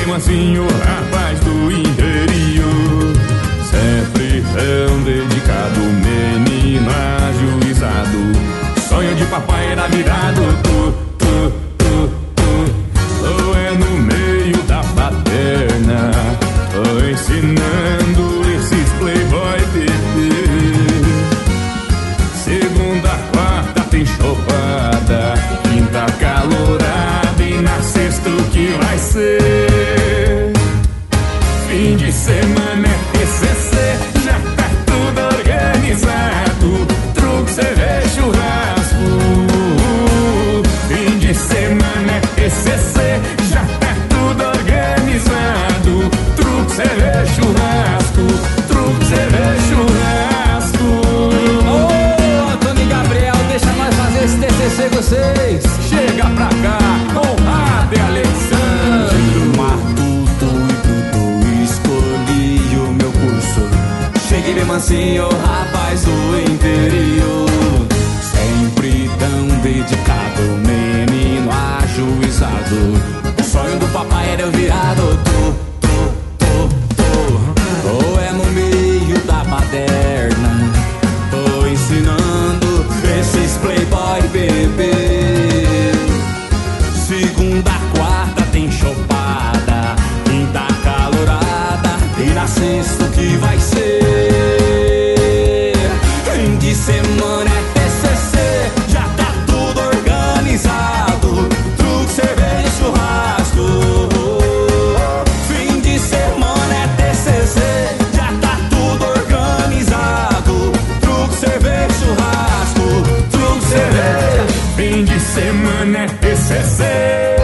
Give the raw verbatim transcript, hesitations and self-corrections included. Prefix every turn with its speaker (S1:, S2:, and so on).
S1: bem mansinho, rapaz do interior. Sempre tão dedicado, menino ajuizado. Sonho de papai era virado, tu, tu, tu, tu. Ou é no meio da baderna, tô ensinando esses playboy bebê. Segunda, quarta tem chopada, quinta calorada e na sexta o que vai ser? Fim de semana é T C C, já tá tudo organizado. Truque, cerveja, churrasco. Fim de semana é T C C, já tá tudo organizado. Truque, cerveja, churrasco. Truque, cerveja, churrasco.
S2: Ô, Antônio e Gabriel, deixa nós fazer esse T C C vocês.
S1: Chega pra cá, Conrado e Alexandre.
S2: Escolhi o meu curso. Cheguei bem mansinho, rapaz do interior. Sempre tão dedicado, menino ajuizado. O sonho do papai era eu virado, tu, tu, tu, tu. Ou é no meio da baderna, tô ensinando esses playboy bebê. Segunda, quarta tem chopada, quinta calorada e na sexta o que vai ser? Fim de semana é T C C, já tá tudo organizado. Truque, cerveja, churrasco. Fim de semana é T C C, já tá tudo organizado. Truque, cerveja, churrasco. Truque, cerveja.
S1: Fim de semana é T C C.